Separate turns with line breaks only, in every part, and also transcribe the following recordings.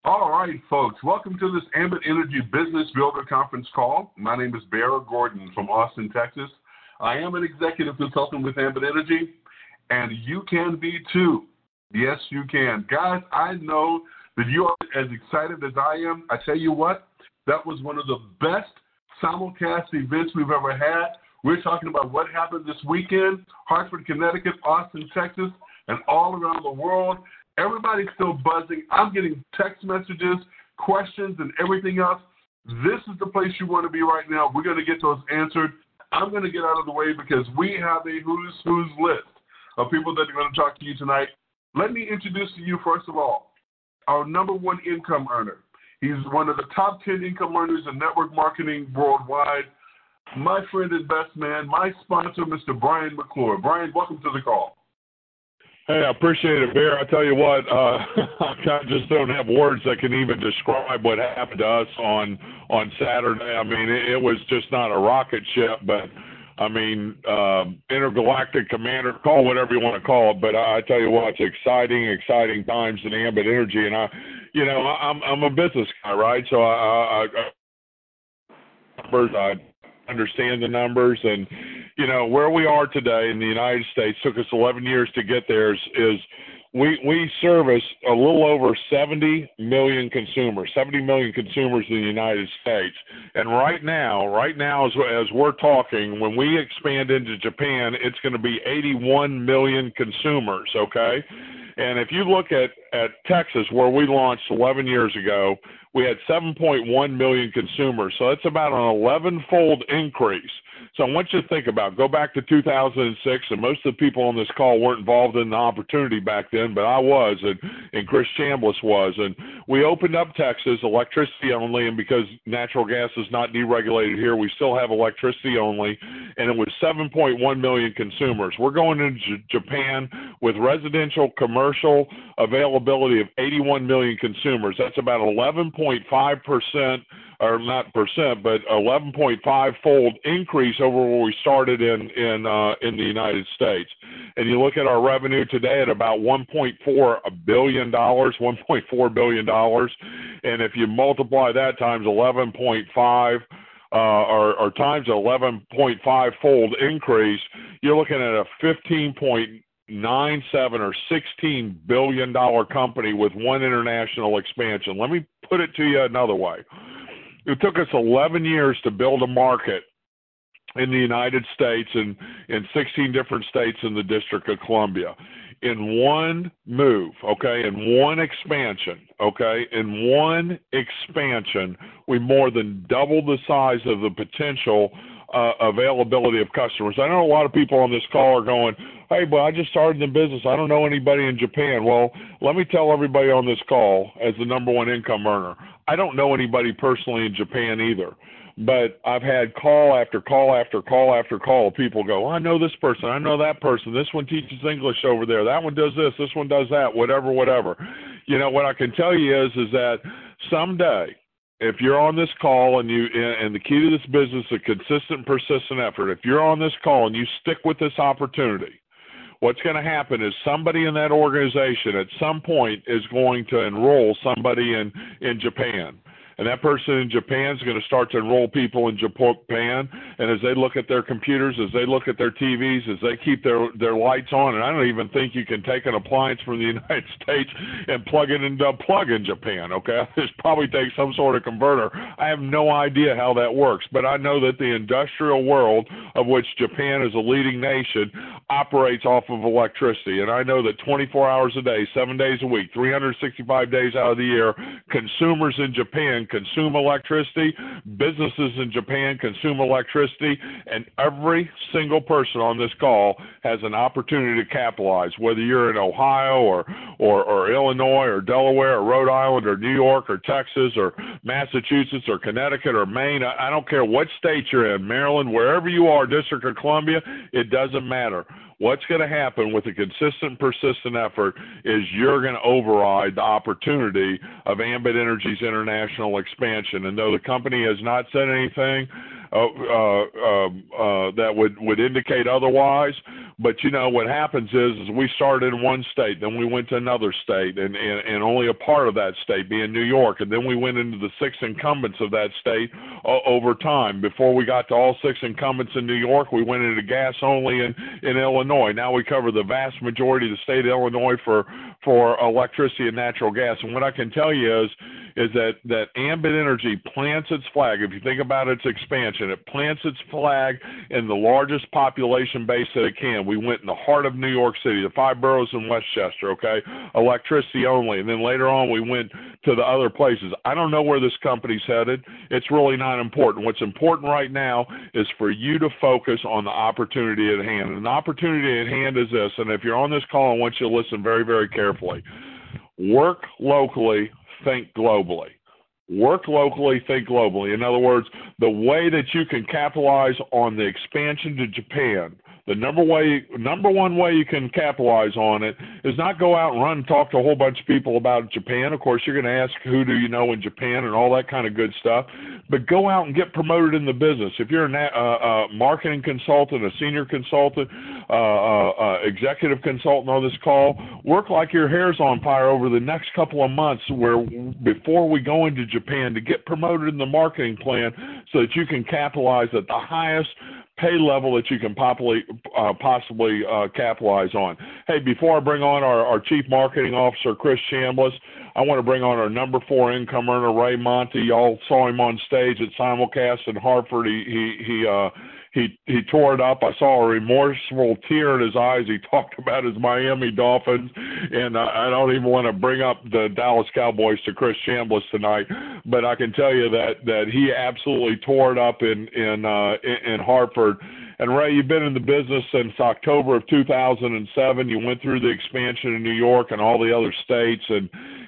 All right, folks, welcome to this Ambit Energy Business Builder Conference call. My name is Bear Gordon from Austin, Texas. I am an executive consultant with Ambit Energy, and you can be too. Yes, you can. Guys, I know that you are as excited as I am. I tell you what, that was one of the best simulcast events we've ever had. We're talking about what happened this weekend, Hartford, Connecticut, Austin, Texas, and all around the world. Everybody's still buzzing. I'm getting text messages, questions, and everything else. This is the place you want to be right now. We're going to get those answered. I'm going to get out of the way because we have a who's list of people that are going to talk to you tonight. Let me introduce to you, first of all, our number one income earner. He's one of the top 10 income earners in network marketing worldwide. My friend and best man, my sponsor, Mr. Brian McClure. Brian, welcome to the call.
Hey, I appreciate it, Bear. I tell you what, I just don't have words that can even describe what happened to us on Saturday. I mean, it was just not a rocket ship, but I mean, intergalactic commander, call whatever you want to call it. But I tell you what, it's exciting times in Ambit Energy, and I'm a business guy, right? So I understand the numbers, and where we are today in the United States took us 11 years to get there. Is we service a little over 70 million consumers in the United States, and right now as we're talking, when we expand into Japan, it's going to be 81 million consumers. Okay. And if you look at Texas, where we launched 11 years ago, we had 7.1 million consumers. So that's about an 11-fold increase. So I want you to think about, go back to 2006, and most of the people on this call weren't involved in the opportunity back then, but I was, and Chris Chambliss was. And we opened up Texas, electricity only, and because natural gas is not deregulated here, we still have electricity only, and it was 7.1 million consumers. We're going into Japan with residential, commercial availability of 81 million consumers. That's about 11.5%, or not percent, but 11.5-fold increase over where we started in the United States. And you look at our revenue today at about $1.4 billion, $1.4 billion, and if you multiply that times 11.5, or times 11.5-fold increase, you're looking at a 15.97 or $16 billion company with one international expansion. Let me put it to you another way. It took us 11 years to build a market in the United States and in 16 different states in the District of Columbia. In one move, okay, in one expansion, we more than doubled the size of the potential availability of customers. I know a lot of people on this call are going, hey, but I just started in business. I don't know anybody in Japan. Well, let me tell everybody on this call, as the number one income earner, I don't know anybody personally in Japan either. But I've had call after call after call after call. People go, I know this person. I know that person. This one teaches English over there. That one does this. This one does that, whatever. What I can tell you is that someday, if you're on this call and the key to this business is a consistent, persistent effort, if you're on this call and you stick with this opportunity, what's going to happen is somebody in that organization at some point is going to enroll somebody in Japan. And that person in Japan is going to start to enroll people in Japan. And as they look at their computers, as they look at their TVs, as they keep their lights on, and I don't even think you can take an appliance from the United States and plug it into a plug in Japan, okay? This probably takes some sort of converter. I have no idea how that works, but I know that the industrial world, of which Japan is a leading nation, operates off of electricity. And I know that 24 hours a day, 7 days a week, 365 days out of the year, consumers in Japan consume electricity, businesses in Japan consume electricity, and every single person on this call has an opportunity to capitalize, whether you're in Ohio or Illinois or Delaware or Rhode Island or New York or Texas or Massachusetts or Connecticut or Maine. I don't care what state you're in, Maryland, wherever you are, District of Columbia, it doesn't matter. What's going to happen with a consistent, persistent effort is you're going to override the opportunity of Ambit Energy's international expansion. And though the company has not said anything, that would indicate otherwise. But what happens is we started in one state, then we went to another state, and only a part of that state being New York, and then we went into the 6 incumbents of that state over time. Before we got to all 6 incumbents in New York, we went into gas only in Illinois. Now we cover the vast majority of the state of Illinois for electricity and natural gas. And what I can tell you is that Ambit Energy plants its flag. If you think about its expansion, it plants its flag in the largest population base that it can. We went in the heart of New York City, the 5 boroughs in Westchester, okay, electricity only. And then later on we went to the other places. I don't know where this company's headed. It's really not important. What's important right now is for you to focus on the opportunity at hand. And the opportunity at hand is this, and if you're on this call, I want you to listen very, very carefully. Work locally, think globally. Work locally, think globally. In other words, the way that you can capitalize on the expansion to Japan, the number one way you can capitalize on it is not go out and run and talk to a whole bunch of people about Japan. Of course, you're going to ask who do you know in Japan and all that kind of good stuff, but go out and get promoted in the business. If you're a marketing consultant, a senior consultant, executive consultant on this call, work like your hair's on fire over the next couple of months before we go into Japan to get promoted in the marketing plan so that you can capitalize at the highest pay level that you can possibly capitalize on. Hey, before I bring on our Chief Marketing Officer, Chris Chambliss, I want to bring on our number 4 income earner, Ray Monty. Y'all saw him on stage at Simulcast in Hartford. He tore it up. I saw a remorseful tear in his eyes. He talked about his Miami Dolphins, and I don't even want to bring up the Dallas Cowboys to Chris Chambliss tonight, but I can tell you that he absolutely tore it up in Hartford. And Ray, you've been in the business since October of 2007. You went through the expansion in New York and all the other states, and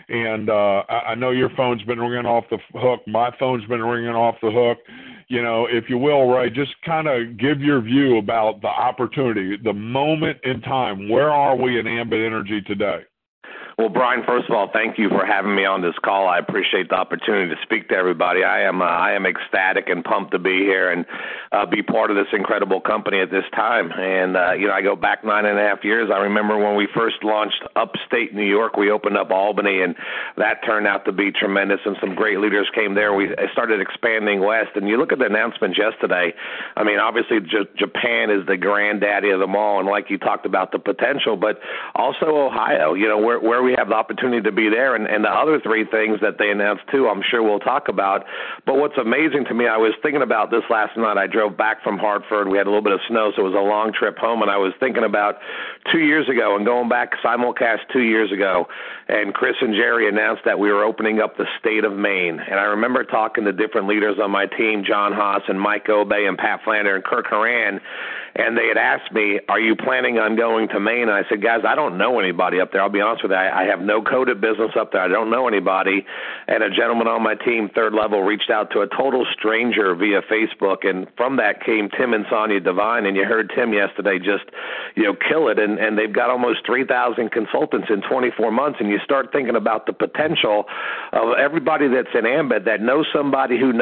I know your phone's been ringing off the hook. My phone's been ringing off the hook. If you will, Ray, just kind of give your view about the opportunity, the moment in time. Where are we in Ambit Energy today?
Well, Brian, first of all, thank you for having me on this call. I appreciate the opportunity to speak to everybody. I am ecstatic and pumped to be here and be part of this incredible company at this time. And, I go back 9.5 years. I remember when we first launched upstate New York, we opened up Albany, and that turned out to be tremendous, and some great leaders came there. We started expanding west, and you look at the announcements yesterday. I mean, obviously, Japan is the granddaddy of them all, and like you talked about the potential, but also Ohio, where we have the opportunity to be there, and the other 3 things that they announced too, I'm sure we'll talk about. But what's amazing to me, I was thinking about this last night. I drove back from Hartford. We had a little bit of snow, so it was a long trip home, and I was thinking about 2 years ago and going back Simulcast 2 years ago, and Chris and Jerry announced that we were opening up the state of Maine. And I remember talking to different leaders on my team, John Haas and Mike Obey and Pat Flander and Kirk Horan, and they had asked me, are you planning on going to Maine? And I said, guys, I don't know anybody up there. I'll be honest with you. I have no coded business up there. I don't know anybody. And a gentleman on my team, third level, reached out to a total stranger via Facebook. And from that came Tim and Sonia Devine. And you heard Tim yesterday just, kill it. And they've got almost 3,000 consultants in 24 months. And you start thinking about the potential of everybody that's in Ambit that knows somebody who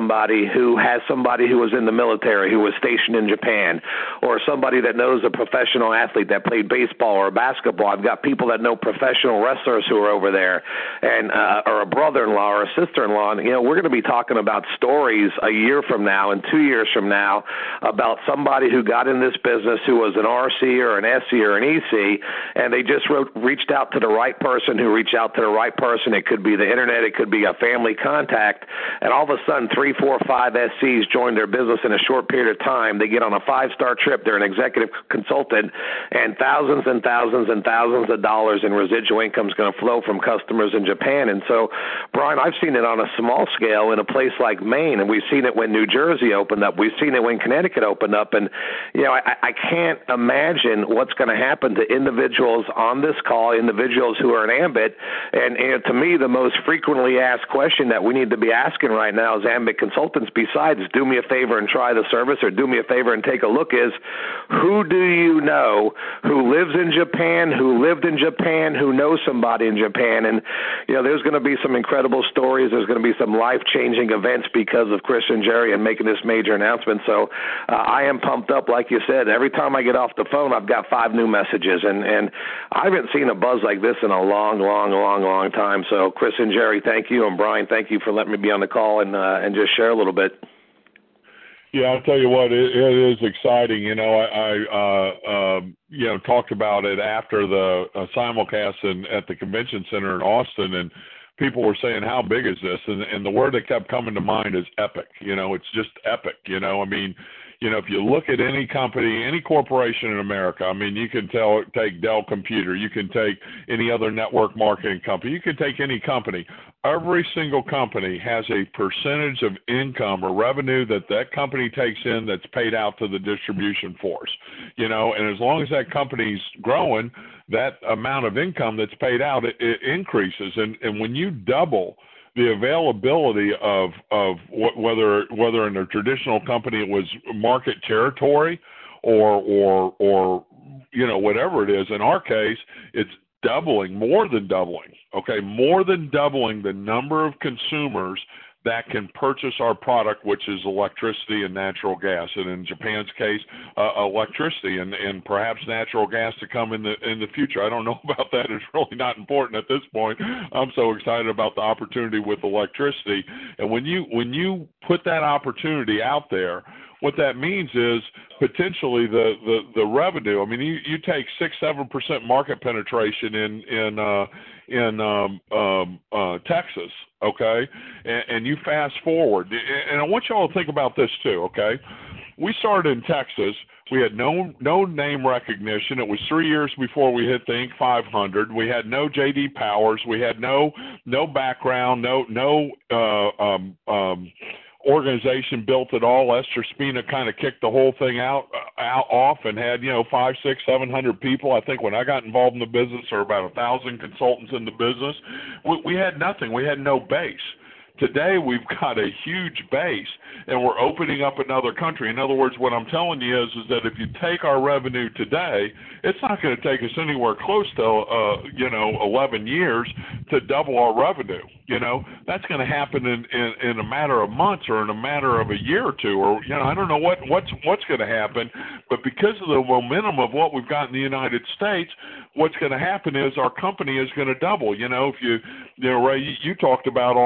has somebody who was in the military, who was stationed in Japan, or somebody that knows a professional athlete that played baseball or basketball. I've got people that know professional wrestlers who are over there, and or a brother-in-law or a sister-in-law. And, we're going to be talking about stories a year from now and 2 years from now about somebody who got in this business who was an RC or an SC or an EC, and they just reached out to the right person who reached out to the right person. It could be the internet. It could be a family contact. And all of a sudden, 3, 4, 5 SCs join their business in a short period of time. They get on a 5-star trip. They're an executive consultant, and thousands and thousands and thousands of dollars in residual income is going to flow from customers in Japan. And so, Brian, I've seen it on a small scale in a place like Maine, and we've seen it when New Jersey opened up. We've seen it when Connecticut opened up. And, I can't imagine what's going to happen to individuals on this call, individuals who are in Ambit. And to me, the most frequently asked question that we need to be asking right now as Ambit consultants, besides do me a favor and try the service or do me a favor and take a look, is who do you know who lives in Japan, who lived in Japan, who knows know somebody in Japan. And, there's going to be some incredible stories. There's going to be some life-changing events because of Chris and Jerry and making this major announcement. So I am pumped up, like you said. Every time I get off the phone, I've got 5 new messages. And I haven't seen a buzz like this in a long time. So Chris and Jerry, thank you. And Brian, thank you for letting me be on the call and just share a little bit.
Yeah, I'll tell you what, it is exciting. I talked about it after the simulcast at the convention center in Austin, and people were saying, how big is this? And the word that kept coming to mind is epic. It's just epic. If you look at any company, any corporation in America, you can take Dell Computer, you can take any other network marketing company, you can take any company. Every single company has a percentage of income or revenue that company takes in that's paid out to the distribution force. And as long as that company's growing, that amount of income that's paid out, it increases. And when you double the availability of whether in a traditional company it was market territory or whatever it is, in our case, it's more than doubling the number of consumers that can purchase our product, which is electricity and natural gas, and in Japan's case, electricity and perhaps natural gas to come in the future. I don't know about that. It's really not important at this point. I'm so excited about the opportunity with electricity. And when you put that opportunity out there, what that means is potentially the revenue. You take 6-7% market penetration in Texas, okay, and you fast forward, and I want you all to think about this too, okay. We started in Texas. We had no name recognition. It was 3 years before we hit the Inc. 500. We had no J.D. Powers. We had no background, no organization built at all. Lester Spina kind of kicked the whole thing off and had 500, 600, 700 people. I think when I got involved in the business, there were about 1,000 consultants in the business. We had nothing. We had no base. Today, we've got a huge base, and we're opening up another country. In other words, what I'm telling you is that if you take our revenue today, it's not going to take us anywhere close to 11 years to double our revenue. That's going to happen in a matter of months or in a matter of a year or two, or I don't know what's going to happen. But because of the momentum of what we've got in the United States, what's going to happen is our company is going to double. If Ray, you talked about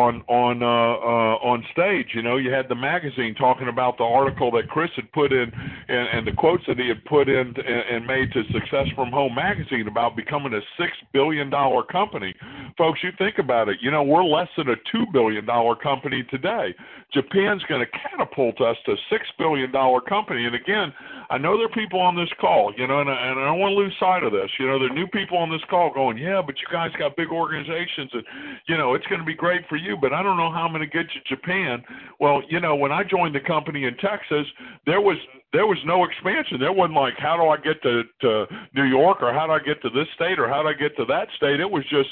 on stage, you had the magazine talking about the article that Chris had put in and the quotes that he had put in and made to Success from Home magazine about becoming a $6 billion company. Folks, you think about it, we're less than a $2 billion company today. Japan's going to catapult us to a $6 billion company. And again, I know there are people on this call, and I don't want to lose sight of this. There are new people on this call going, yeah, but you guys got big organizations and, it's going to be great for you, but I don't know how I'm going to get to Japan. Well, when I joined the company in Texas, there was no expansion. There wasn't like, how do I get to New York, or how do I get to this state, or how do I get to that state? It was just,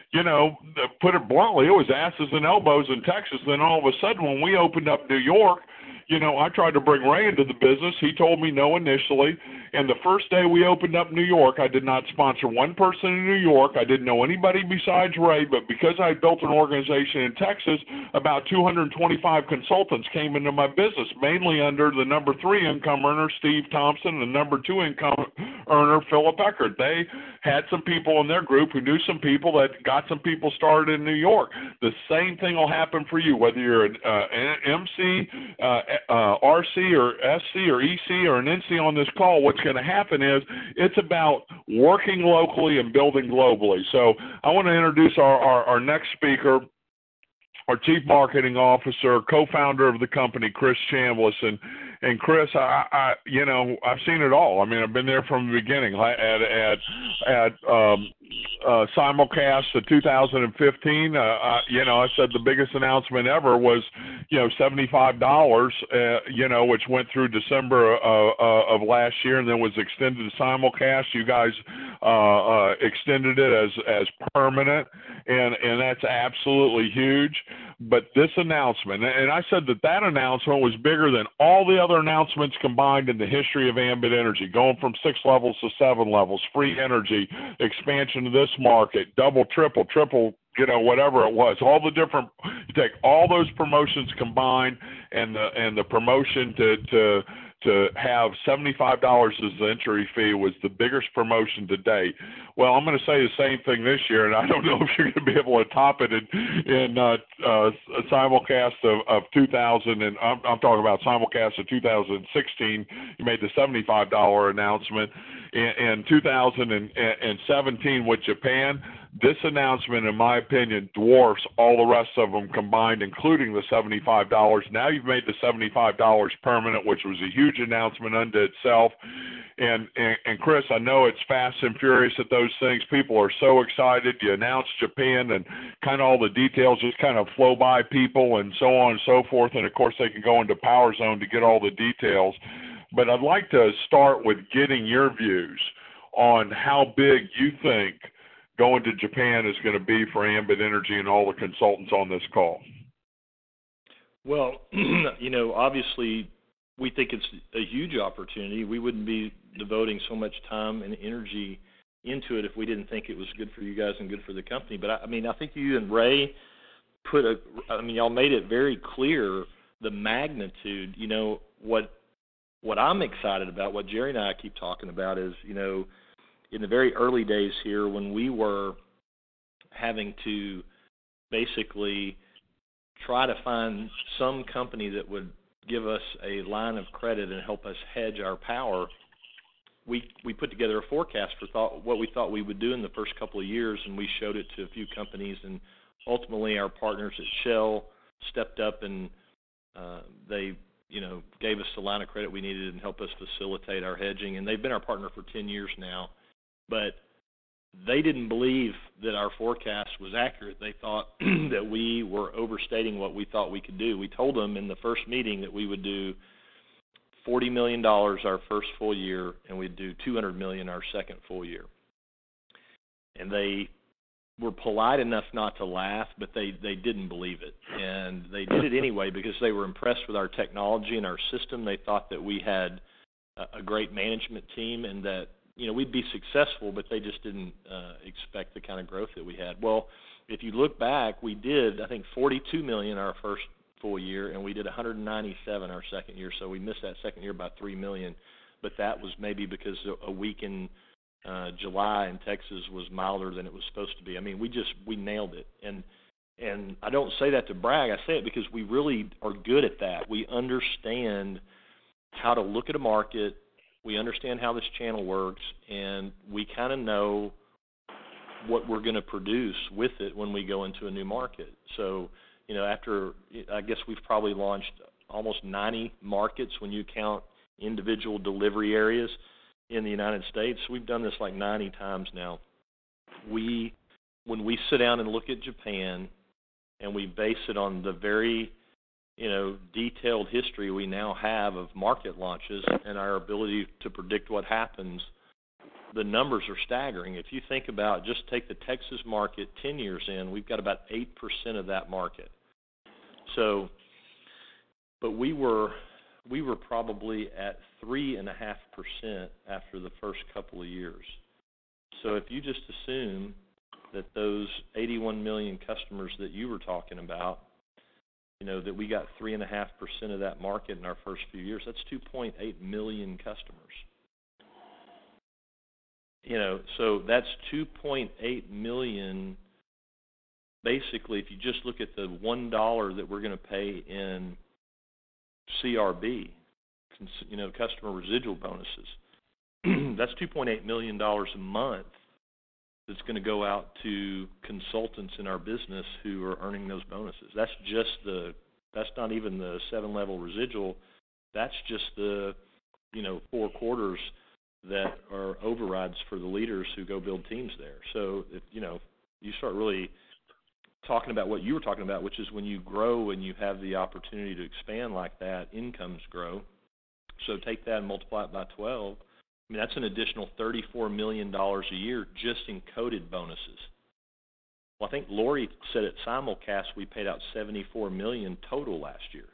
put it bluntly, it was asses and elbows in Texas. Then all of a sudden, when we opened up New York, I tried to bring Ray into the business. He told me no initially. And the first day we opened up New York, I did not sponsor one person in New York. I didn't know anybody besides Ray, but because I built an organization in Texas, about 225 consultants came into my business, mainly under the number 3 income earner, Steve Thompson, and the number 2 income earner, Philip Eckert. They had some people in their group who knew some people that got some people started in New York. The same thing will happen for you, whether you're an MC, RC or SC or EC or an NC on this call. What's going to happen is it's about working locally and building globally. So I want to introduce our next speaker, our Chief Marketing Officer, co-founder of the company, Chris Chambliss. And Chris, I've seen it all. I've been there from the beginning. At simulcast of 2015, I said the biggest announcement ever was, $75, which went through December of last year, and then was extended to simulcast. You guys extended it as permanent, and that's absolutely huge. But this announcement, and I said that announcement was bigger than all the other announcements combined in the history of Ambit Energy, going from 6 levels to 7 levels, free energy, expansion to this market, double, triple, whatever it was, all the different, you take all those promotions combined and the promotion to have $75 as the entry fee was the biggest promotion to date. Well, I'm going to say the same thing this year, and I don't know if you're going to be able to top it in a simulcast of 2000, and I'm talking about simulcast of 2016. You made the $75 announcement. In 2017 with Japan, this announcement, in my opinion, dwarfs all the rest of them combined, including the $75. Now you've made the $75 permanent, which was a huge announcement unto itself. And Chris, I know it's fast and furious at those things. People are so excited. You announced Japan, and kind of all the details just kind of flow by people, and so on and so forth. And of course, they can go into Power Zone to get all the details. But I'd like to start with getting your views on how big you think going to Japan is going to be for Ambit Energy and all the consultants on this call.
Well, obviously we think it's a huge opportunity. We wouldn't be devoting so much time and energy into it if we didn't think it was good for you guys and good for the company. But I think you and Ray y'all made it very clear the magnitude. What I'm excited about, what Jerry and I keep talking about is, in the very early days here when we were having to basically try to find some company that would give us a line of credit and help us hedge our power, we put together a forecast for what we thought we would do in the first couple of years, and we showed it to a few companies, and ultimately our partners at Shell stepped up and they gave us the line of credit we needed and helped us facilitate our hedging. And they've been our partner for 10 years now. But they didn't believe that our forecast was accurate. They thought that we were overstating what we thought we could do. We told them in the first meeting that we would do $40 million our first full year, and we'd do $200 million our second full year. And they were polite enough not to laugh, but they didn't believe it. And they did it anyway because they were impressed with our technology and our system. They thought that we had a great management team and that, we'd be successful, but they just didn't expect the kind of growth that we had. Well, if you look back, we did, I think, $42 million our first full year, and we did $197 our second year. So we missed that second year by $3 million. But that was maybe because a week in July in Texas was milder than it was supposed to be. I mean, we nailed it. And I don't say that to brag. I say it because we really are good at that. We understand how to look at a market. We understand how this channel works, and we kind of know what we're going to produce with it when we go into a new market. So, after, I guess we've probably launched almost 90 markets when you count individual delivery areas in the United States. We've done this like 90 times now. When we sit down and look at Japan and we base it on the very, detailed history we now have of market launches and our ability to predict what happens, the numbers are staggering. If you think about, just take the Texas market 10 years in, we've got about 8% of that market. So, but we were probably at 3.5% after the first couple of years. So if you just assume that those 81 million customers that you were talking about, that we got 3.5% of that market in our first few years, that's 2.8 million customers. So that's 2.8 million. Basically, if you just look at the $1 that we're going to pay in CRB, customer residual bonuses, that's $2.8 million a month that's going to go out to consultants in our business who are earning those bonuses. That's not even the 7-level residual. That's just the, 4 quarters that are overrides for the leaders who go build teams there. So, if, you start really talking about what you were talking about, which is when you grow and you have the opportunity to expand like that, incomes grow. So take that and multiply it by 12. I mean, that's an additional $34 million a year just in coded bonuses. Well, I think Lori said at simulcast we paid out $74 million total last year.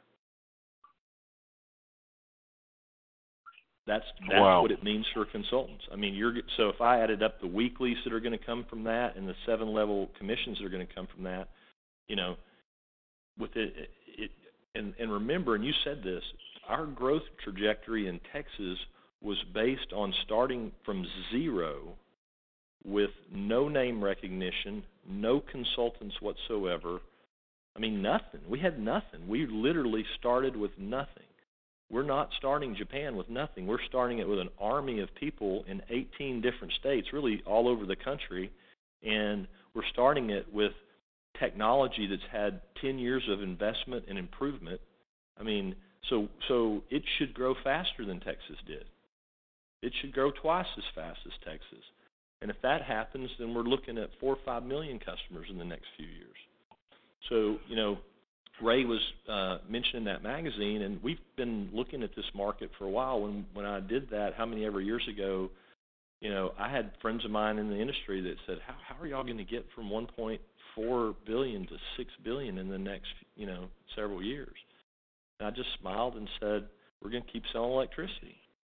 That's
Wow.
what it means for consultants. I mean, so if I added up the weeklies that are going to come from that and the 7-level commissions that are going to come from that, you know, with it and remember, and you said this, our growth trajectory in Texas was based on starting from zero with no name recognition, no consultants whatsoever. I mean, nothing. We had nothing. We literally started with nothing. We're not starting Japan with nothing. We're starting it with an army of people in 18 different states, really all over the country, and we're starting it with technology that's had 10 years of investment and improvement. I mean, so it should grow faster than Texas did. It should grow twice as fast as Texas. And if that happens, then we're looking at 4 or 5 million customers in the next few years. So, you know, Ray was mentioning that magazine, and we've been looking at this market for a while. When I did that, how many ever years ago, you know, I had friends of mine in the industry that said, how are y'all going to get from 1.4 billion to 6 billion in the next, you know, several years? And I just smiled and said, we're going to keep selling electricity.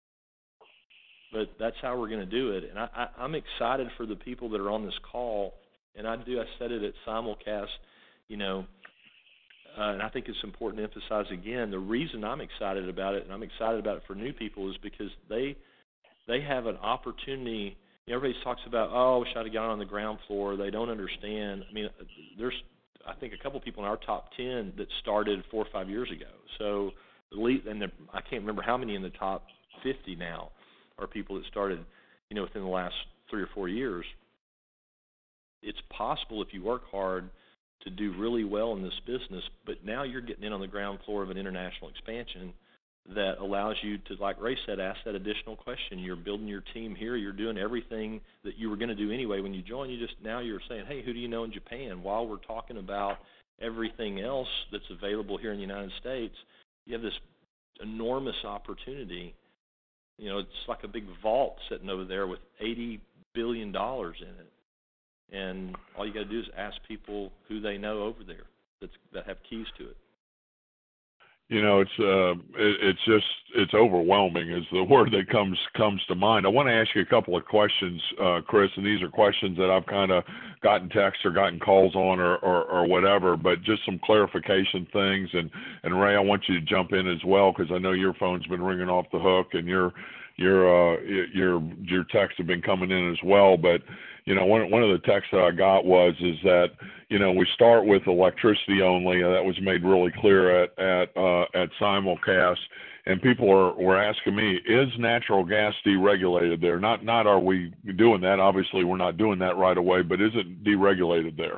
But that's how we're going to do it. And I'm excited for the people that are on this call, and I said it at simulcast, you know, and I think it's important to emphasize again, the reason I'm excited about it, and I'm excited about it for new people, is because they have an opportunity. You know, everybody talks about, oh, I wish I'd have gone on the ground floor. They don't understand. I mean, there's, I think, a couple people in our top 10 that started 4 or 5 years ago. So, I can't remember how many in the top 50 now are people that started, you know, within the last 3 or 4 years. It's possible if you work hard to do really well in this business, but now you're getting in on the ground floor of an international expansion that allows you to, like Ray said, ask that additional question. You're building your team here. You're doing everything that you were going to do anyway when you joined. Now you're saying, hey, who do you know in Japan? While we're talking about everything else that's available here in the United States, you have this enormous opportunity. You know, it's like a big vault sitting over there with $80 billion in it. And all you got to do is ask people who they know over there that have keys to it.
You know, it's overwhelming is the word that comes to mind. I want to ask you a couple of questions, Chris, and these are questions that I've kind of gotten texts or gotten calls on or whatever, but just some clarification things. And Ray, I want you to jump in as well, because I know your phone's been ringing off the hook and your texts have been coming in as well. But you know, one of the texts that I got is that, you know, we start with electricity only, and that was made really clear at simulcast. And people were asking me, is natural gas deregulated there? Not are we doing that? Obviously, we're not doing that right away, but is it deregulated there?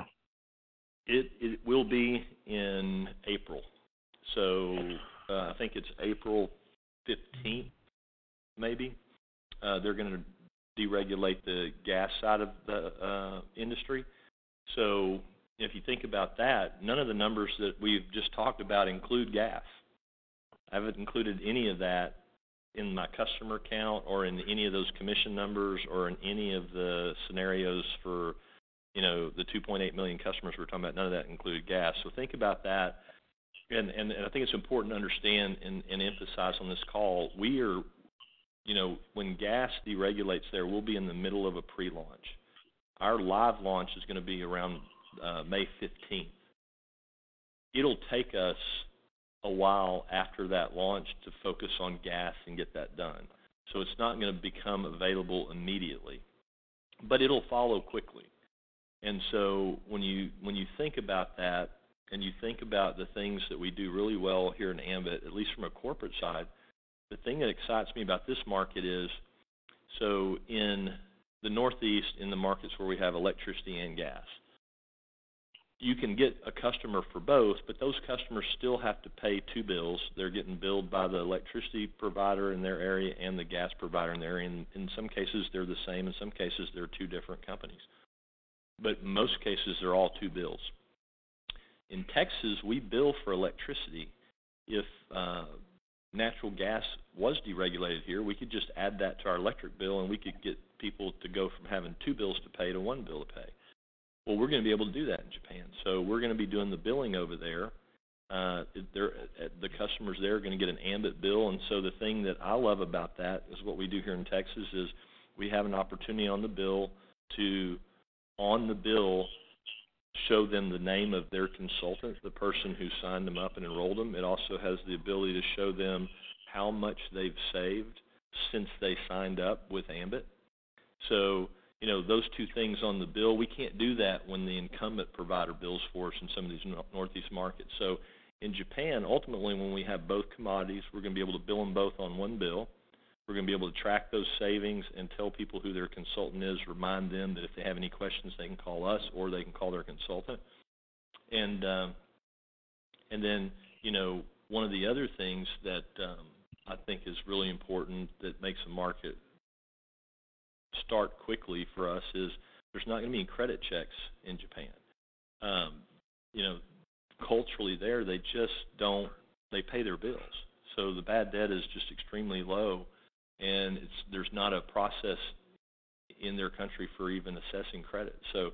It will be in April. So I think it's April 15th, maybe. They're going to deregulate the gas side of the industry. So if you think about that, none of the numbers that we've just talked about include gas. I haven't included any of that in my customer count or in any of those commission numbers or in any of the scenarios for, you know, the 2.8 million customers we're talking about. None of that included gas. So think about that. And I think it's important to understand and emphasize on this call, we are, you know, when gas deregulates there, we'll be in the middle of a pre-launch. Our live launch is going to be around May 15th. It'll take us a while after that launch to focus on gas and get that done. So it's not going to become available immediately, but it'll follow quickly. And so when you think about that and you think about the things that we do really well here in Ambit, at least from a corporate side, the thing that excites me about this market is, so in the Northeast, in the markets where we have electricity and gas, you can get a customer for both, but those customers still have to pay two bills. They're getting billed by the electricity provider in their area and the gas provider in their area. And in some cases, they're the same. In some cases, they're two different companies. But in most cases, they're all two bills. In Texas, we bill for electricity. If natural gas was deregulated here, we could just add that to our electric bill, and we could get people to go from having two bills to pay to one bill to pay. Well, we're going to be able to do that in Japan. So we're going to be doing the billing over there. The customers there are going to get an Ambit bill. And so the thing that I love about that is what we do here in Texas is we have an opportunity on the bill to, on the bill, show them the name of their consultant, the person who signed them up and enrolled them. It also has the ability to show them how much they've saved since they signed up with Ambit. So, you know, those two things on the bill, we can't do that when the incumbent provider bills for us in some of these Northeast markets. So in Japan, ultimately, when we have both commodities, we're going to be able to bill them both on one bill. We're going to be able to track those savings and tell people who their consultant is, remind them that if they have any questions, they can call us or they can call their consultant. And then, you know, one of the other things that I think is really important that makes a market start quickly for us is there's not going to be any credit checks in Japan. You know, culturally there, they just don't, they pay their bills. So the bad debt is just extremely low, and there's not a process in their country for even assessing credit. So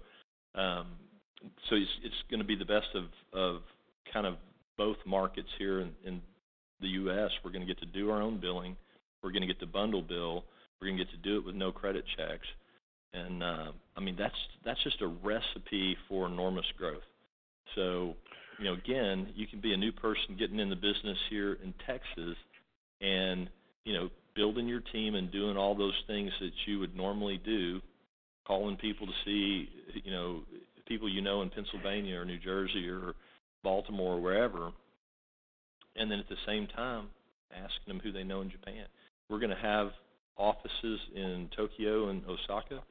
it's going to be the best of kind of both markets here in the U.S. We're going to get to do our own billing. We're going to get to bundle bill. We're going to get to do it with no credit checks. And, I mean, that's just a recipe for enormous growth. So, you know, again, you can be a new person getting in the business here in Texas and, you know, building your team and doing all those things that you would normally do, calling people to see, you know, people you know in Pennsylvania or New Jersey or Baltimore or wherever, and then at the same time asking them who they know in Japan. We're going to have offices in Tokyo and Osaka.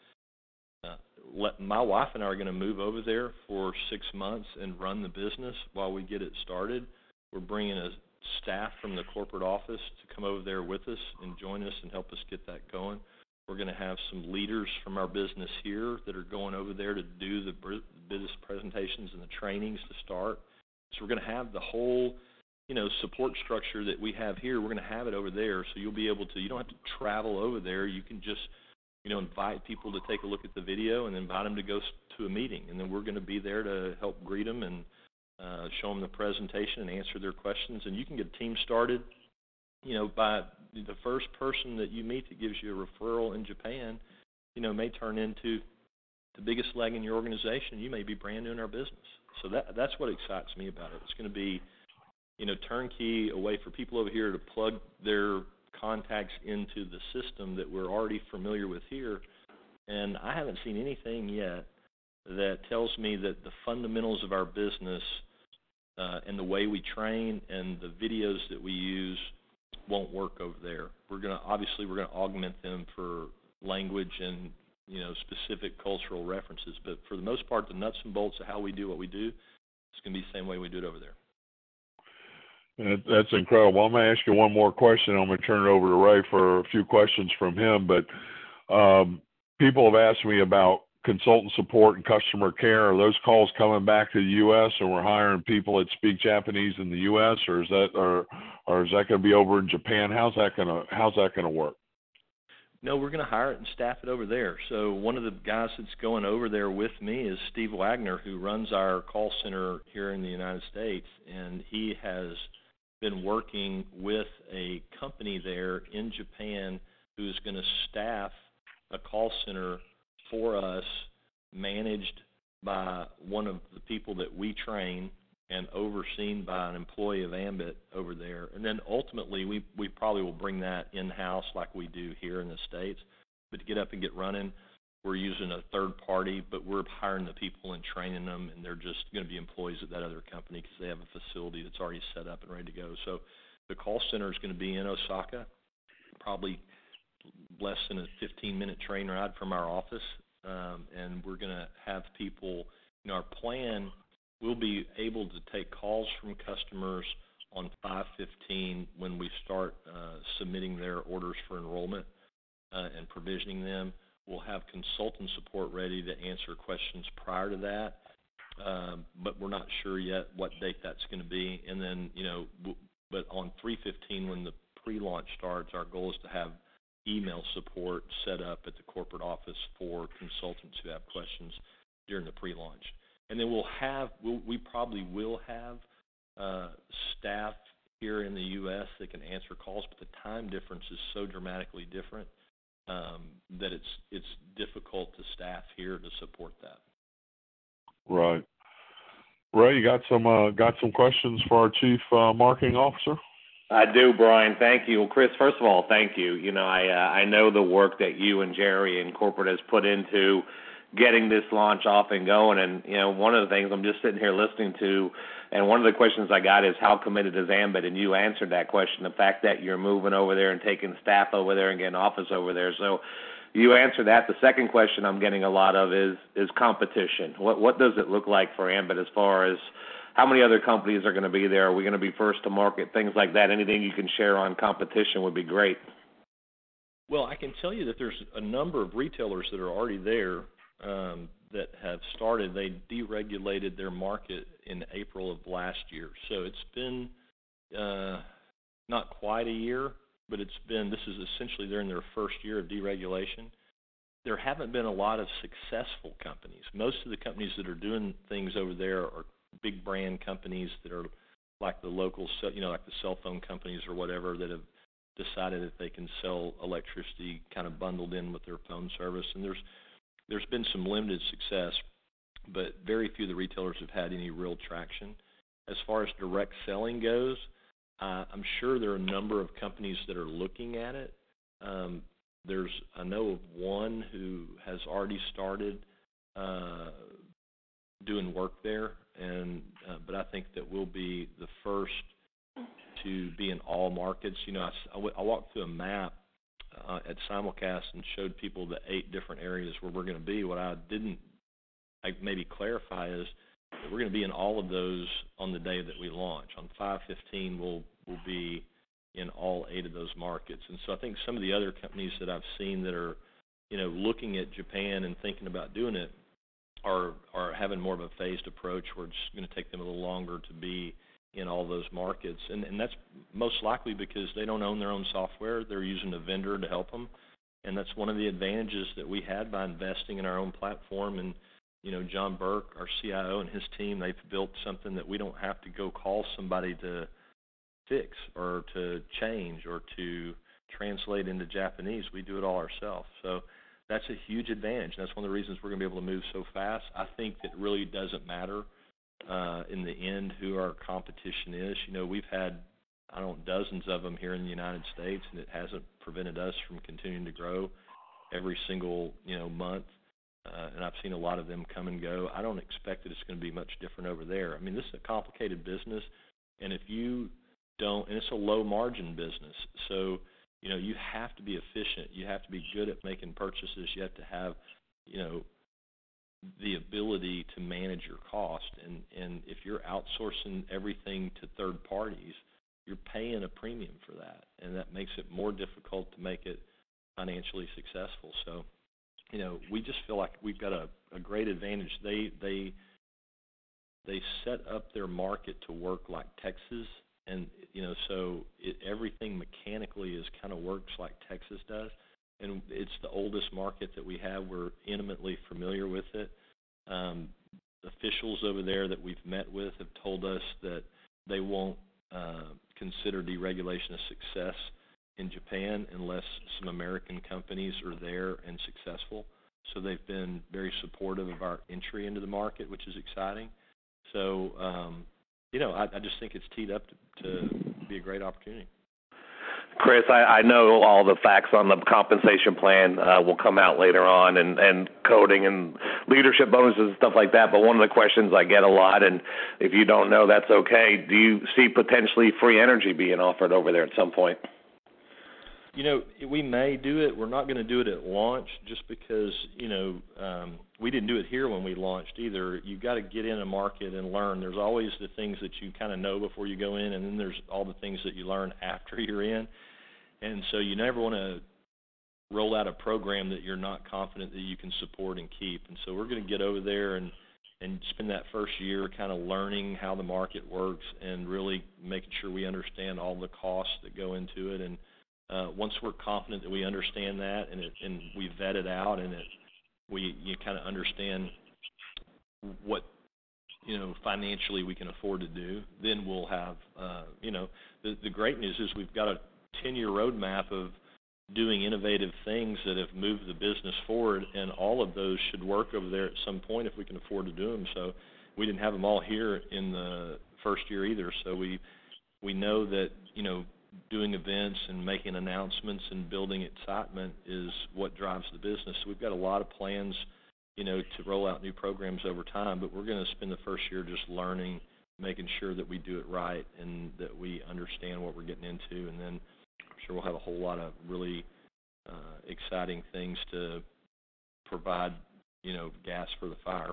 My wife and I are going to move over there for 6 months and run the business while we get it started. We're bringing a staff from the corporate office to come over there with us and join us and help us get that going. We're going to have some leaders from our business here that are going over there to do the business presentations and the trainings to start. So we're going to have the whole, you know, support structure that we have here. We're going to have it over there, so you'll be able to, you don't have to travel over there. You can just, you know, invite people to take a look at the video and invite them to go to a meeting. And then we're going to be there to help greet them and show them the presentation and answer their questions. And you can get a team started, you know, by the first person that you meet that gives you a referral in Japan, you know, may turn into the biggest leg in your organization. You may be brand new in our business. So that's what excites me about it. It's going to be, you know, turnkey, a way for people over here to plug their contacts into the system that we're already familiar with here. And I haven't seen anything yet that tells me that the fundamentals of our business and the way we train and the videos that we use won't work over there. We're going to augment them for language and, you know, specific cultural references. But for the most part, the nuts and bolts of how we do what we do, it's going to be the same way we do it over there.
That's incredible. I'm going to ask you one more question. I'm going to turn it over to Ray for a few questions from him. But people have asked me about consultant support and customer care. Are those calls coming back to the U.S. and we're hiring people that speak Japanese in the U.S. or is that going to be over in Japan? How's that going to work?
No, we're going to hire it and staff it over there. So one of the guys that's going over there with me is Steve Wagner, who runs our call center here in the United States, and he has been working with a company there in Japan who's going to staff a call center for us, managed by one of the people that we train and overseen by an employee of Ambit over there. And then ultimately, we probably will bring that in-house like we do here in the States. But to get up and get running, we're using a third party, but we're hiring the people and training them, and they're just going to be employees of that other company because they have a facility that's already set up and ready to go. So the call center is going to be in Osaka, probably less than a 15-minute train ride from our office, and we're going to have people, you know, our plan, we'll be able to take calls from customers on 5/15 when we start submitting their orders for enrollment and provisioning them. We'll have consultant support ready to answer questions prior to that, but we're not sure yet what date that's going to be. And then, you know, but on 3/15 when the pre-launch starts, our goal is to have email support set up at the corporate office for consultants who have questions. during the pre-launch. And then we probably will have staff here in the U.S. that can answer calls, but the time difference is so dramatically different that it's difficult to staff here to support that.
Right. Ray, you got some questions for our Chief Marketing Officer?
I do, Brian. Thank you. Well, Chris, first of all, thank you. You know, I know the work that you and Jerry and corporate has put into getting this launch off and going. And, you know, one of the things I'm just sitting here listening to, and one of the questions I got is how committed is Ambit? And you answered that question, the fact that you're moving over there and taking staff over there and getting office over there. So you answered that. The second question I'm getting a lot of is competition. What does it look like for Ambit as far as how many other companies are going to be there? Are we going to be first to market? Things like that. Anything you can share on competition would be great.
Well, I can tell you that there's a number of retailers that are already there that have started. They deregulated their market in April of last year. So it's been not quite a year, but this is essentially they're in their first year of deregulation. There haven't been a lot of successful companies. Most of the companies that are doing things over there are big brand companies that are like the local, like the cell phone companies or whatever that have decided that they can sell electricity kind of bundled in with their phone service. And there's been some limited success, but very few of the retailers have had any real traction. As far as direct selling goes, I'm sure there are a number of companies that are looking at it. I know of one who has already started doing work there, but I think that we'll be the first to be in all markets. You know, I walked through a map at Simulcast and showed people the 8 different areas where we're going to be. What I didn't maybe clarify is that we're going to be in all of those on the day that we launch. On 5/15, we'll be in all 8 of those markets. And so I think some of the other companies that I've seen that are, looking at Japan and thinking about doing it are having more of a phased approach where it's going to take them a little longer to be in all those markets. And that's most likely because they don't own their own software. They're using a vendor to help them. And that's one of the advantages that we had by investing in our own platform. And, John Burke, our CIO, and his team, they've built something that we don't have to go call somebody to fix or to change or to translate into Japanese. We do it all ourselves. So that's a huge advantage. That's one of the reasons we're going to be able to move so fast. I think it really doesn't matter in the end who our competition is. We've had, dozens of them here in the United States, and it hasn't prevented us from continuing to grow every single, month. And I've seen a lot of them come and go. I don't expect that it's going to be much different over there. I mean, this is a complicated business, and if you don't, and it's a low margin business, so, you have to be efficient. You have to be good at making purchases. You have to have, the ability to manage your cost. And if you're outsourcing everything to third parties, you're paying a premium for that. And that makes it more difficult to make it financially successful. So, we just feel like we've got a great advantage. They set up their market to work like Texas. And, so everything mechanically kind of works like Texas does. And it's the oldest market that we have. We're intimately familiar with it. Officials over there that we've met with have told us that they won't consider deregulation a success in Japan unless some American companies are there and successful. So they've been very supportive of our entry into the market, which is exciting. So, I just think it's teed up to be a great opportunity.
Chris, I know all the facts on the compensation plan will come out later on, and coding and leadership bonuses and stuff like that. But one of the questions I get a lot, and if you don't know, that's okay. Do you see potentially free energy being offered over there at some point?
We may do it. We're not going to do it at launch just because, we didn't do it here when we launched either. You've got to get in a market and learn. There's always the things that you kind of know before you go in, and then there's all the things that you learn after you're in. And so you never want to roll out a program that you're not confident that you can support and keep. And so we're going to get over there and spend that first year kind of learning how the market works and really making sure we understand all the costs that go into it. And once we're confident that we understand that and we vet it out and you kind of understand what, financially we can afford to do, then we'll have, the great news is we've got a 10-year roadmap of doing innovative things that have moved the business forward, and all of those should work over there at some point if we can afford to do them. So we didn't have them all here in the first year either. So we know that, doing events and making announcements and building excitement is what drives the business. So we've got a lot of plans, to roll out new programs over time, but we're going to spend the first year just learning, making sure that we do it right and that we understand what we're getting into, and then I'm sure we'll have a whole lot of really exciting things to provide, gas for the fire.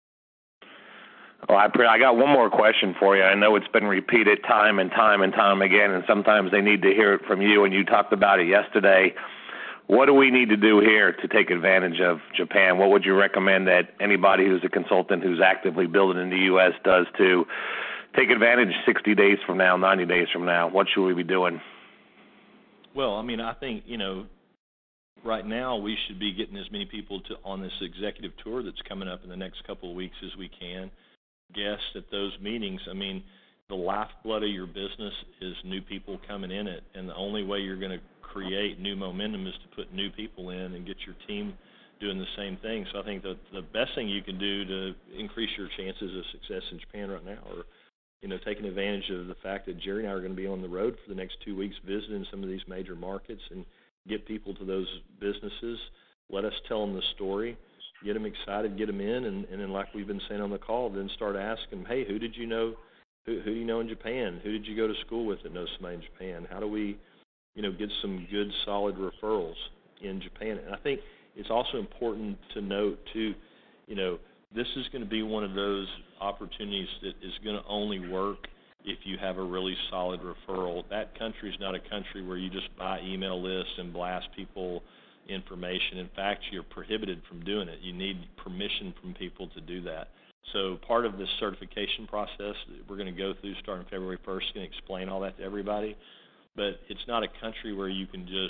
Well, I got one more question for you. I know it's been repeated time and time and time again, and sometimes they need to hear it from you, and you talked about it yesterday. What do we need to do here to take advantage of Japan? What would you recommend that anybody who's a consultant who's actively building in the U.S. does to take advantage 60 days from now, 90 days from now? What should we be doing?
Well, I think, right now we should be getting as many people on this executive tour that's coming up in the next couple of weeks as we can. Guests at those meetings. The lifeblood of your business is new people coming in it, and the only way you're going to create new momentum is to put new people in and get your team doing the same thing. So I think that the best thing you can do to increase your chances of success in Japan right now are, taking advantage of the fact that Jerry and I are going to be on the road for the next 2 weeks visiting some of these major markets and get people to those businesses. Let us tell them the story. Get them excited, get them in, and then like we've been saying on the call, then start asking them, hey, who did you know? Who do you know in Japan? Who did you go to school with that knows somebody in Japan? How do we, get some good, solid referrals in Japan? And I think it's also important to note, too, this is going to be one of those opportunities that is going to only work if you have a really solid referral. That country is not a country where you just buy email lists and blast people information. In fact, you're prohibited from doing it. You need permission from people to do that. So part of this certification process that we're going to go through starting February 1st is going to explain all that to everybody. But it's not a country where you can just,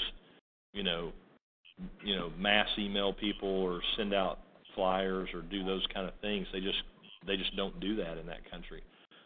mass email people or send out flyers or do those kind of things. They just don't do that in that country.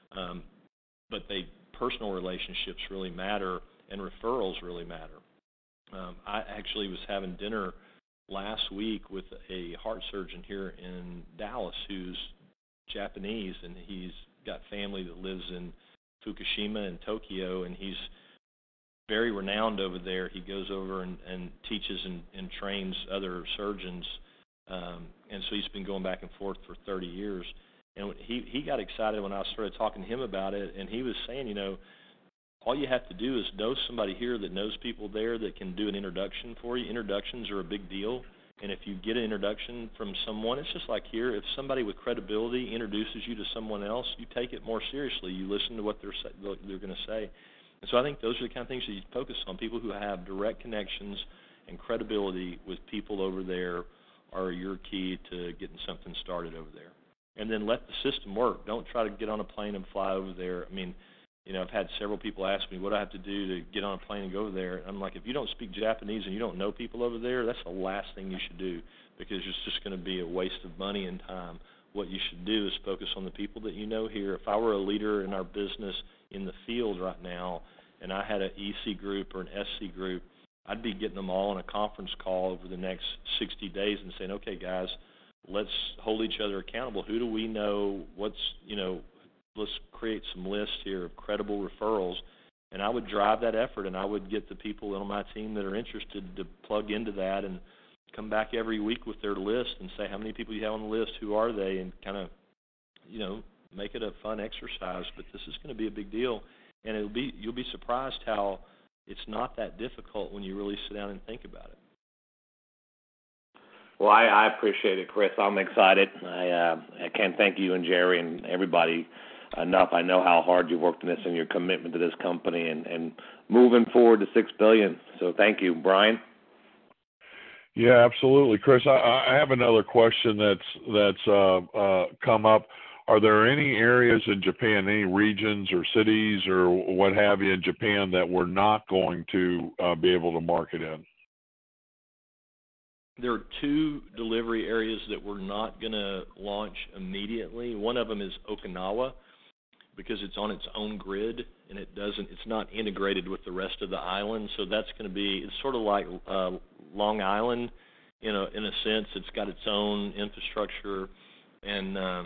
But personal relationships really matter, and referrals really matter. I actually was having dinner last week with a heart surgeon here in Dallas who's Japanese, and he's got family that lives in Fukushima and Tokyo, and he's very renowned over there. He goes over and teaches and trains other surgeons, and so he's been going back and forth for 30 years. And he got excited when I started talking to him about it, and he was saying, all you have to do is know somebody here that knows people there that can do an introduction for you. Introductions are a big deal, and if you get an introduction from someone, it's just like here. If somebody with credibility introduces you to someone else, you take it more seriously. You listen to what they're going to say. And so I think those are the kind of things that you focus on. People who have direct connections and credibility with people over there are your key to getting something started over there. And then let the system work. Don't try to get on a plane and fly over there. I've had several people ask me what I have to do to get on a plane and go over there. I'm like, if you don't speak Japanese and you don't know people over there, that's the last thing you should do, because it's just going to be a waste of money and time. What you should do is focus on the people that you know here. If I were a leader in our business in the field right now and I had an EC group or an SC group, I'd be getting them all on a conference call over the next 60 days and saying, okay, guys, let's hold each other accountable. Who do we know? Let's create some lists here of credible referrals. And I would drive that effort, and I would get the people on my team that are interested to plug into that and come back every week with their list and say how many people you have on the list, who are they, and kind of, make it a fun exercise. But this is going to be a big deal, and you'll be surprised how it's not that difficult when you really sit down and think about it.
Well, I appreciate it, Chris. I'm excited. I can't thank you and Jerry and everybody enough. I know how hard you've worked in this and your commitment to this company and moving forward to $6 billion. So thank you, Brian.
Yeah, absolutely, Chris. I have another question that's come up. Are there any areas in Japan, any regions or cities or what have you in Japan that we're not going to be able to market in?
There are 2 delivery areas that we're not going to launch immediately. One of them is Okinawa, because it's on its own grid and it's not integrated with the rest of the island. So that's going to be, it's sort of like Long Island, in a sense. It's got its own infrastructure, and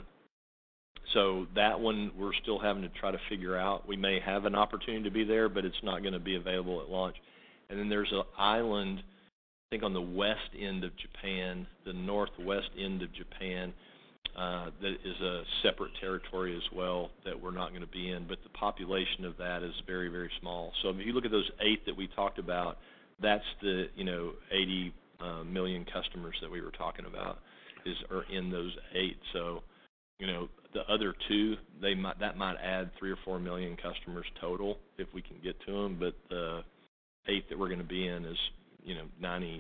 so that one we're still having to try to figure out. We may have an opportunity to be there, but it's not going to be available at launch. And then there's an island, I think on the west end of Japan, the northwest end of Japan, that is a separate territory as well that we're not going to be in, but the population of that is very, very small. So if you look at those 8 that we talked about, that's the 80 million customers that we were talking about are in those 8. So the other 2, that might add 3 or 4 million customers total if we can get to them, but the 8 that we're going to be in is 95+%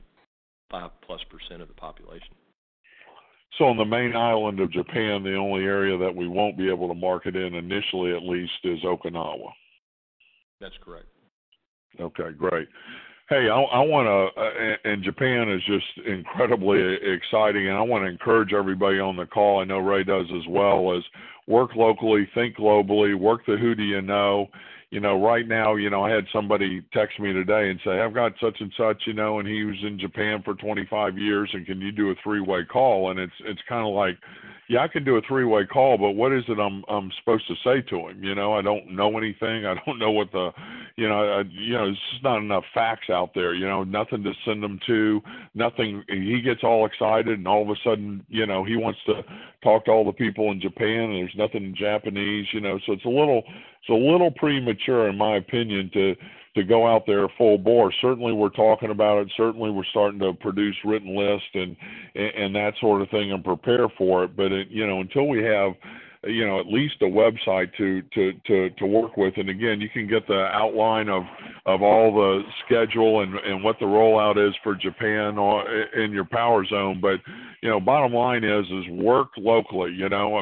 of the population.
So on the main island of Japan, the only area that we won't be able to market in initially, at least, is Okinawa.
That's correct.
Okay, great. Hey, I want to, and Japan is just incredibly exciting, and I want to encourage everybody on the call, I know Ray does as well, is work locally, think globally, work the who do you know. Right now, I had somebody text me today and say, I've got such and such, and he was in Japan for 25 years, and can you do a 3-way call? And it's kind of like, yeah, I can do a 3-way call, but what is it I'm supposed to say to him? I don't know anything. I don't know what there's just not enough facts out there, nothing to send him to, nothing. He gets all excited, and all of a sudden, he wants to talk to all the people in Japan, and there's nothing in Japanese, so it's a little premature, in my opinion, to go out there full bore. Certainly we're talking about it. Certainly we're starting to produce written lists and that sort of thing and prepare for it. But until we have at least a website to work with, and again, you can get the outline of all the schedule and what the rollout is for Japan in your power zone. But bottom line is work locally.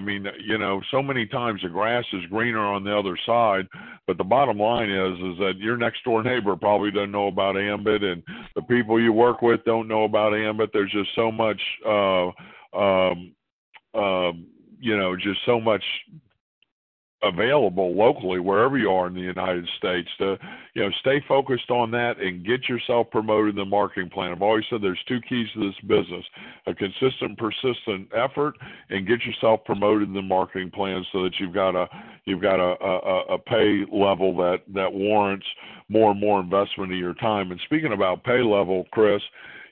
So many times the grass is greener on the other side, but the bottom line is that your next door neighbor probably doesn't know about Ambit, and the people you work with don't know about Ambit. There's just so much just so much available locally wherever you are in the United States to stay focused on that and get yourself promoted in the marketing plan. I've always said there's 2 keys to this business: a consistent, persistent effort, and get yourself promoted in the marketing plan so that you've got a pay level that warrants more and more investment of your time. And speaking about pay level, Chris,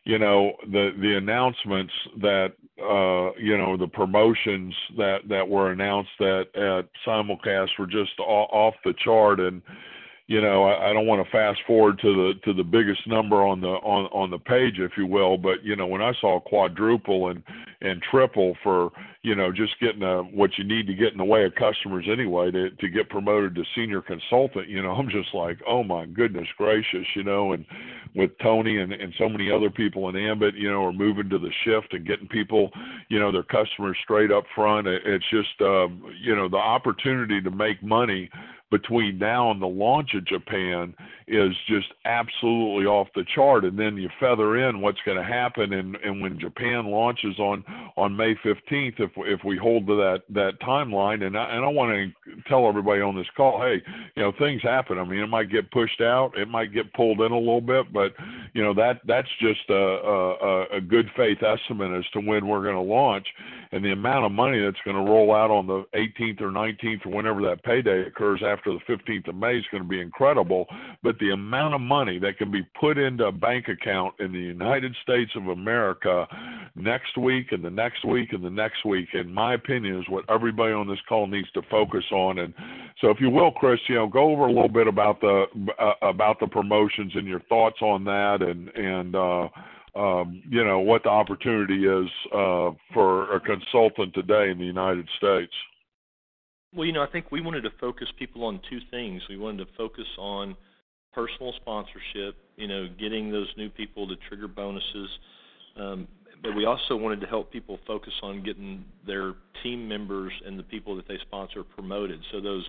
the announcements that the promotions that were announced at Simulcast were just off the chart, and I don't want to fast forward to the biggest number on the page, if you will, but when I saw quadruple and triple for just getting what you need to get in the way of customers anyway to get promoted to senior consultant, I'm just like, oh my goodness gracious, and with Tony and so many other people in Ambit, are moving to the shift and getting people, their customers straight up front. It's just the opportunity to make money between now and the launch of Japan is just absolutely off the chart. And then you feather in what's going to happen, and when Japan launches on May 15th, if we hold to that timeline, and I want to tell everybody on this call, hey, things happen. I mean, it might get pushed out, it might get pulled in a little bit, but that's just a good faith estimate as to when we're going to launch, and the amount of money that's going to roll out on the 18th or 19th or whenever that payday occurs after the 15th of May is going to be incredible. But the amount of money that can be put into a bank account in the United States of America next week and the next week and the next week, in my opinion, is what everybody on this call needs to focus on. And so if you will, Chris, go over a little bit about the promotions and your thoughts on that, and what the opportunity is for a consultant today in the United States.
Well, I think we wanted to focus people on 2 things. We wanted to focus on personal sponsorship, getting those new people to trigger bonuses, but we also wanted to help people focus on getting their team members and the people that they sponsor promoted. So those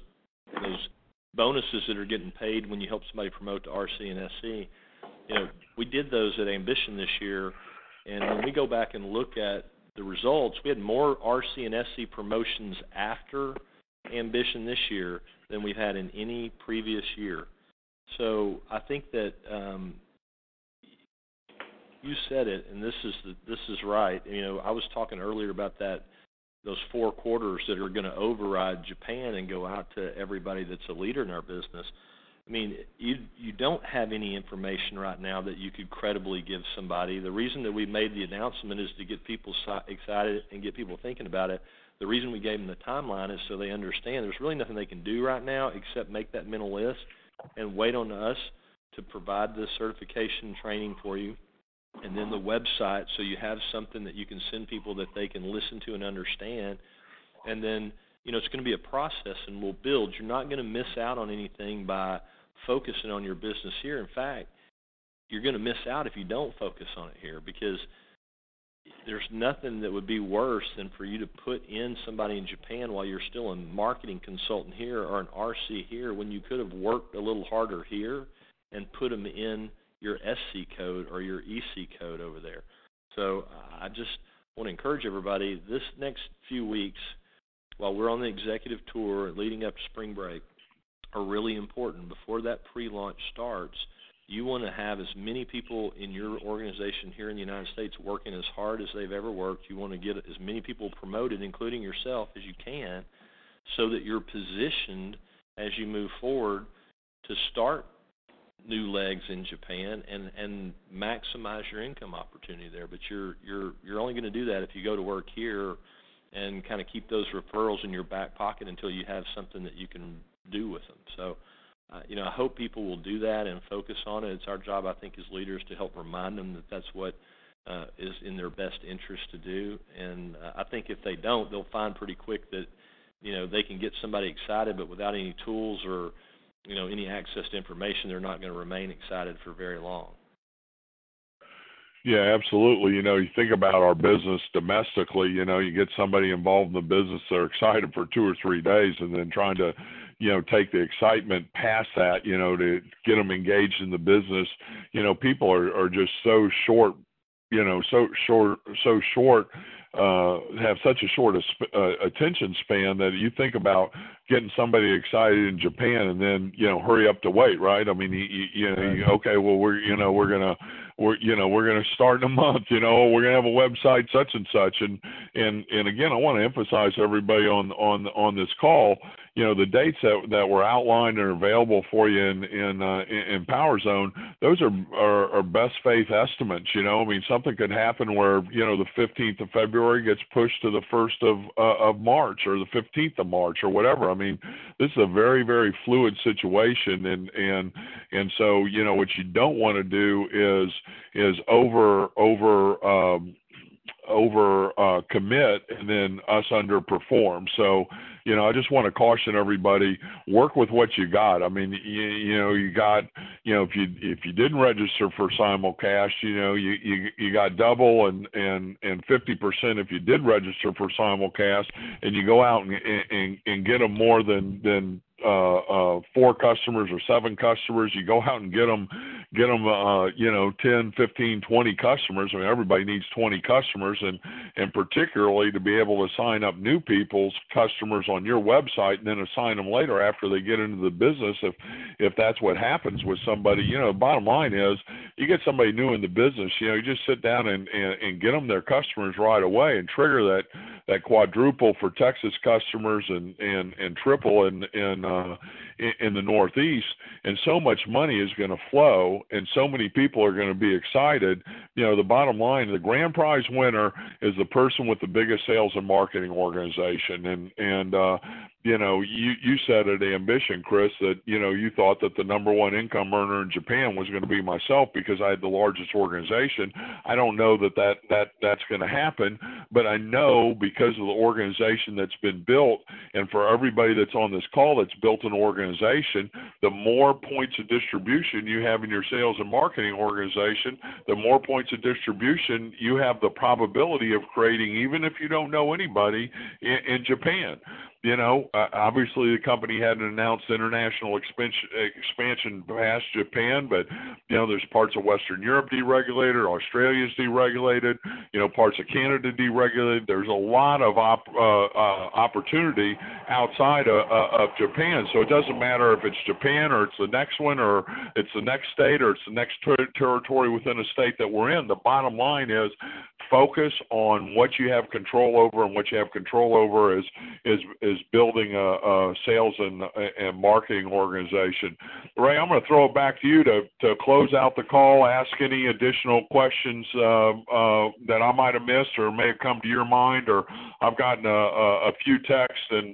bonuses that are getting paid when you help somebody promote to RC and SC, we did those at Ambition this year, And when we go back and look at the results, we had more RC and SC promotions after Ambition this year than we've had in any previous year. So I think that you said it, and this is right. You know, I was talking earlier about those 4 quarters that are going to override Japan and go out to everybody that's a leader in our business. I mean, you don't have any information right now that you could credibly give somebody. The reason that we made the announcement is to get people excited and get people thinking about it. The reason we gave them the timeline is so they understand there's really nothing they can do right now except make that mental list and wait on us to provide the certification training for you, and then the website so you have something that you can send people that they can listen to and understand. And then, you know, it's going to be a process, and we'll build. You're not going to miss out on anything by focusing on your business here. In fact, you're going to miss out if you don't focus on it here, because there's nothing that would be worse than for you to put in somebody in Japan while you're still a marketing consultant here or an RC here, when you could have worked a little harder here and put them in your SC code or your EC code over there. So I just want to encourage everybody, this next few weeks, while we're on the executive tour leading up to spring break, are really important. Before that pre-launch starts, you want to have as many people in your organization here in the United States working as hard as they've ever worked. You want to get as many people promoted, including yourself, as you can, so that you're positioned as you move forward to start new legs in Japan and maximize your income opportunity there. But you're only going to do that if you go to work here and kind of keep those referrals in your back pocket until you have something that you can do with them. So, you know, I hope people will do that and focus on it. It's our job, I think, as leaders to help remind them that that's what is in their best interest to do. And I think if they don't, they'll find pretty quick that, you know, they can get somebody excited, but without any tools or, you know, any access to information, they're not going to remain excited for very long.
Yeah, absolutely. You know, you think about our business domestically, you know, you get somebody involved in the business, they're excited for 2 or 3 days, and then trying to, you know, take the excitement past that, you know, to get them engaged in the business. You know, people are just so short, you know, have such a short attention span that you think about getting somebody excited in Japan and then, you know, hurry up to wait, right? I mean, okay, well, we're going to start in a month, you know, we're going to have a website such and such. And again, I want to emphasize to everybody on this call, you know, the dates that were outlined and are available for you in Power Zone, those are best faith estimates. You know, I mean, something could happen where, you know, the 15th of February gets pushed to the 1st of March or the 15th of March or whatever. I mean, this is a very, very fluid situation, and so, you know, what you don't want to do is over commit and then us underperform. So, you know, I just want to caution everybody, work with what you got. I mean, you got, you know, if you didn't register for simulcast, you know, you got double and 50% if you did register for simulcast, and you go out and get them more than 4 customers or 7 customers. You go out and get them, you know, 10, 15, 20 customers. I mean, everybody needs 20 customers, and particularly to be able to sign up new people's customers on your website and then assign them later after they get into the business. If that's what happens with somebody, you know, bottom line is you get somebody new in the business, you know, you just sit down and get them their customers right away and trigger that quadruple for Texas customers and triple in the Northeast, and so much money is going to flow, and so many people are going to be excited. You know, the bottom line, the grand prize winner is the person with the biggest sales and marketing organization, and you know, you said at Ambition, Chris, that, you know, you thought that the number one income earner in Japan was going to be myself because I had the largest organization. I don't know that's going to happen, but I know because of the organization that's been built, and for everybody that's on this call that's built an organization, the more points of distribution you have in your sales and marketing organization, the more points of distribution you have the probability of creating, even if you don't know anybody in Japan. Obviously the company hadn't announced international expansion past Japan, but, there's parts of Western Europe deregulated, Australia's deregulated, parts of Canada deregulated. There's a lot of opportunity outside of Japan. So it doesn't matter if it's Japan or it's the next one or it's the next state or it's the next territory within a state that we're in. The bottom line is focus on what you have control over, and what you have control over is building a sales and marketing organization. Ray, I'm going to throw it back to you to close out the call. Ask any additional questions that I might have missed or may have come to your mind. Or I've gotten a few texts, and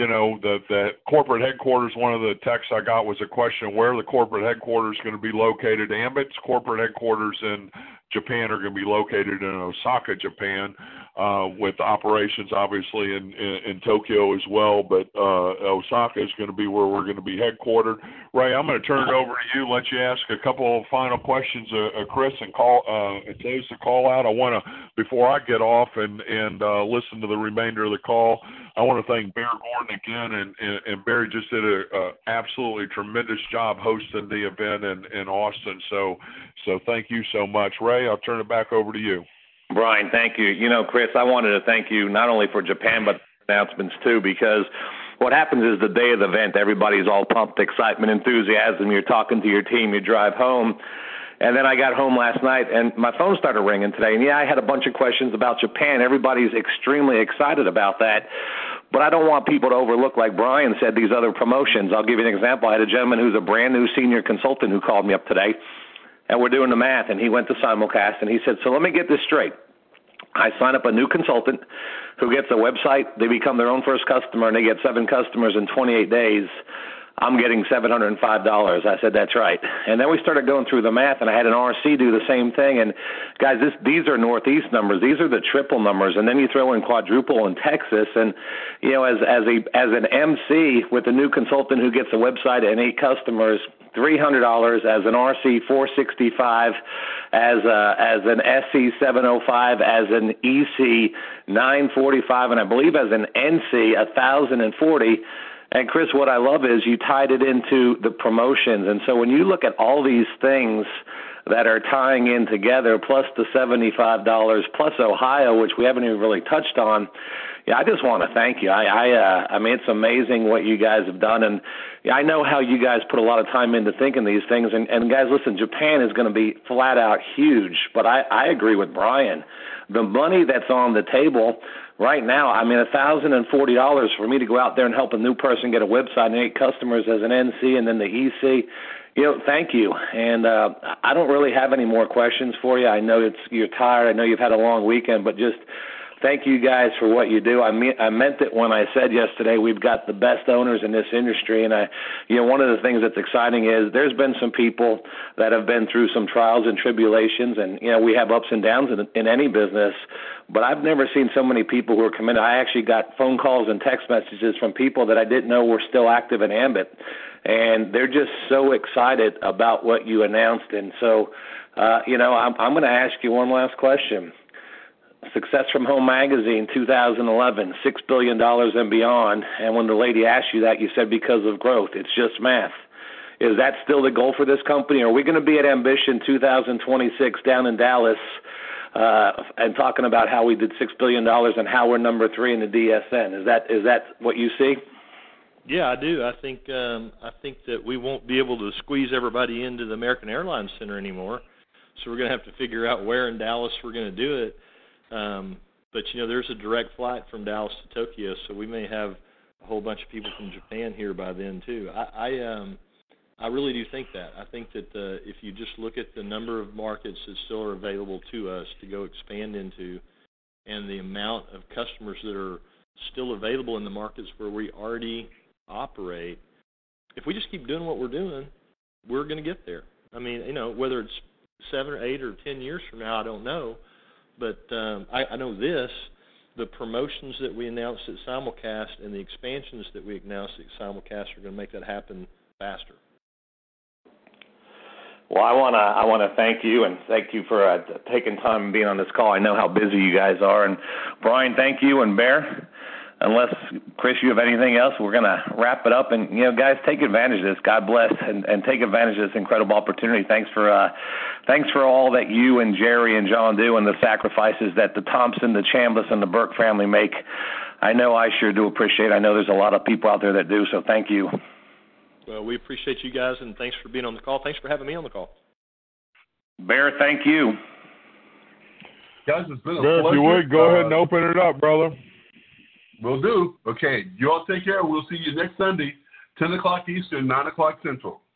the corporate headquarters. One of the texts I got was a question: where are the corporate headquarters going to be located? Ambit's corporate headquarters in Japan are going to be located in Osaka, Japan, with operations obviously in Tokyo as well, but Osaka is going to be where we're going to be headquartered. Ray, I'm going to turn it over to you, let you ask a couple of final questions, Chris, and close the call out. I want to, before I get off and listen to the remainder of the call, I want to thank Bear Gordon again, and Barry just did a absolutely tremendous job hosting the event in Austin. So thank you so much. Ray, I'll turn it back over to you.
Brian, thank you. Chris, I wanted to thank you not only for Japan, but announcements too, because what happens is the day of the event, everybody's all pumped, excitement, enthusiasm. You're talking to your team, you drive home. And then I got home last night, and my phone started ringing today. And, I had a bunch of questions about Japan. Everybody's extremely excited about that. But I don't want people to overlook, like Brian said, these other promotions. I'll give you an example. I had a gentleman who's a brand-new senior consultant who called me up today, and we're doing the math, and he went to simulcast, and he said, so let me get this straight. I sign up a new consultant who gets a website. They become their own first customer, and they get 7 customers in 28 days. I'm getting $705. I said, that's right. And then we started going through the math, and I had an RC do the same thing. And, guys, these are Northeast numbers. These are the triple numbers. And then you throw in quadruple in Texas. And, as an MC with a new consultant who gets a website and 8 customers, $300, as an RC $465, as an SC $705, as an EC $945, and I believe as an NC $1,040. And, Chris, what I love is you tied it into the promotions. And so when you look at all these things that are tying in together, plus the $75, plus Ohio, which we haven't even really touched on, I just want to thank you. I mean, it's amazing what you guys have done. And I know how you guys put a lot of time into thinking these things. And guys, listen, Japan is going to be flat out huge. But I agree with Brian. The money that's on the table right now, I mean, $1,040 for me to go out there and help a new person get a website and 8 customers as an NC and then the EC, thank you. And I don't really have any more questions for you. I know you're tired. I know you've had a long weekend, but just thank you guys for what you do. I meant it when I said yesterday we've got the best owners in this industry, and one of the things that's exciting is there's been some people that have been through some trials and tribulations, and we have ups and downs in any business. But I've never seen so many people who are committed. I actually got phone calls and text messages from people that I didn't know were still active in Ambit, and they're just so excited about what you announced. And so, I'm going to ask you one last question. Success from Home Magazine, 2011, $6 billion and beyond. And when the lady asked you that, you said because of growth. It's just math. Is that still the goal for this company? Are we going to be at Ambition 2026 down in Dallas and talking about how we did $6 billion and how we're number 3 in the DSN? Is that what you see?
Yeah, I do. I think that we won't be able to squeeze everybody into the American Airlines Center anymore. So we're going to have to figure out where in Dallas we're going to do it. But there's a direct flight from Dallas to Tokyo, so we may have a whole bunch of people from Japan here by then too. I really do think that. I think that if you just look at the number of markets that still are available to us to go expand into, and the amount of customers that are still available in the markets where we already operate, if we just keep doing what we're doing, we're going to get there. I mean, whether it's 7 or 8 or 10 years from now, I don't know. But I know the promotions that we announced at Simulcast and the expansions that we announced at Simulcast are going to make that happen faster.
Well, I want to thank you, and thank you for taking time and being on this call. I know how busy you guys are. And Brian, thank you, and Bear, unless, Chris, you have anything else, we're going to wrap it up. And, guys, take advantage of this. God bless, and take advantage of this incredible opportunity. Thanks for all that you and Jerry and John do and the sacrifices that the Thompson, the Chambliss, and the Burke family make. I know I sure do appreciate it. I know there's a lot of people out there that do, so thank you.
Well, we appreciate you guys, and thanks for being on the call. Thanks for having me on the call.
Bear, thank you.
Guys, it's been a
Bear,
pleasure.
if you would, go ahead and open it up, brother.
Will do. Okay, you all take care. We'll see you next Sunday, 10 o'clock Eastern, 9 o'clock Central.